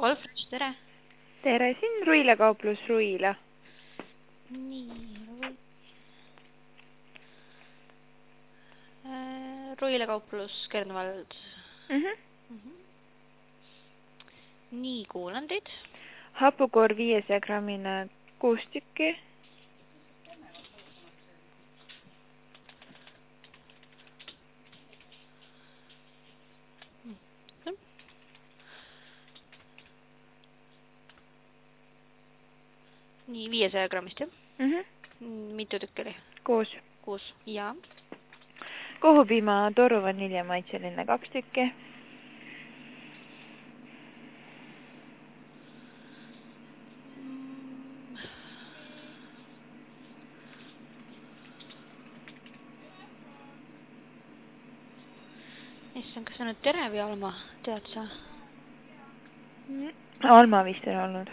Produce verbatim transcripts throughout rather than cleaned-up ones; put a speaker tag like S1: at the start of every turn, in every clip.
S1: Golfresh, tere!
S2: Tere, siin Ruila kauplus Ruila.
S1: Nii, Ruila. Äh, Ruila kauplus Kernvald.
S2: Mm -hmm.
S1: Mm -hmm. Nii, kuulan teid.
S2: Hapukoor viiesaja grammine kuus tükki.
S1: Nii, viiesaja grammist, jah?
S2: Mm -hmm.
S1: Mitu tükki oli?
S2: Kuus.
S1: Kuus, jaa.
S2: Kohupiima toru vaniljamaitseline kaks tükki.
S1: Mm. Issand, kas see on nüüd tere või Alma, tead sa?
S2: Mm. Alma vist on olnud.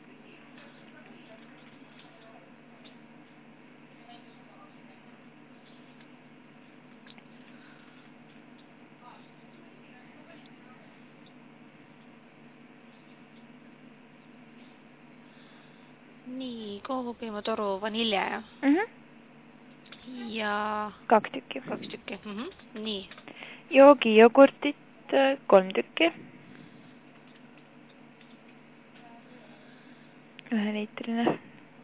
S1: Nii, kohupiima toru vanilje, jah?
S2: Mm -hmm.
S1: Ja...
S2: Kaks tükki.
S1: Kaks tükki, mm -hmm. Nii.
S2: Joogijogurtit kolm tükki. Ühe liitrine.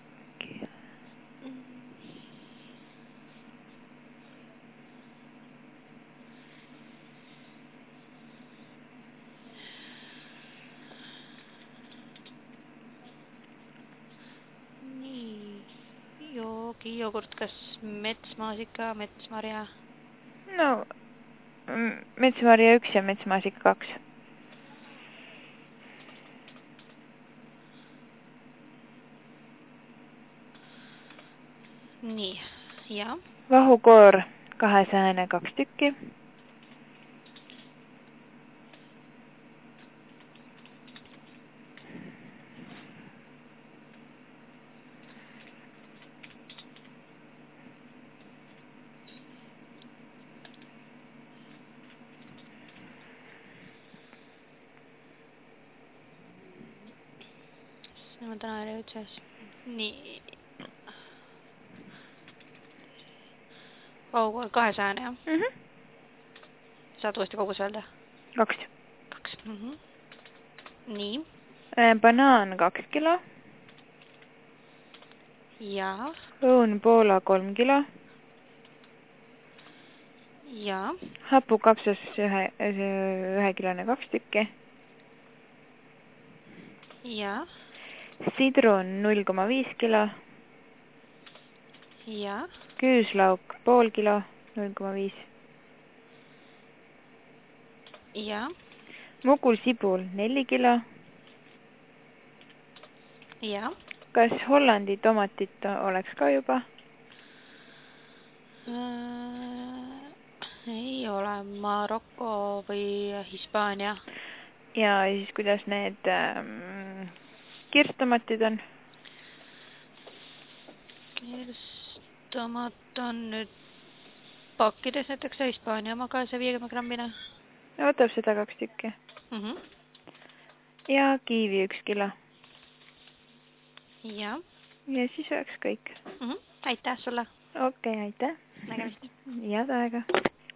S1: Nii, joogijogurt, kas metsmaasika, metsmarja?
S2: No, metsmarja üks ja metsmaasika kaks.
S1: Nii, jah.
S2: Vahukoor kahesajane kaks tükki.
S1: Ma täna oli üldses. Nii. Vahukoor kahesajane, jah?
S2: Mm -hmm.
S1: Saad uuesti kogus öelda?
S2: Kaks.
S1: Kaks. Mm -hmm. Nii.
S2: Banaan kaks kilo.
S1: Jaa.
S2: Õun Poola kolm kilo.
S1: Jaa.
S2: Hapukapsas ühe, ühe kilone kaks tükki.
S1: Jaa.
S2: Sidrun null koma viis kilo.
S1: Jaa.
S2: Küüslauk pool kilo, null koma viis.
S1: Jaa.
S2: Mugulsibul neli kilo.
S1: Jaa.
S2: Kas Hollandi tomatit oleks ka juba?
S1: Äh, ei ole. Maroko või Hispaania.
S2: Ja siis kuidas need ähm, kirstomatid on?
S1: Kirstomat on nüüd pakkides näiteks Hispaania omaga see viiekümne grammine.
S2: Võtab seda kaks tükki.
S1: Mm -hmm.
S2: Ja kiivi üks kilo.
S1: Ja.
S2: Ja siis oleks kõik.
S1: Mm -hmm. Aitäh sulle.
S2: Okei, okay, aitäh.
S1: Nägemist.
S2: Head aega.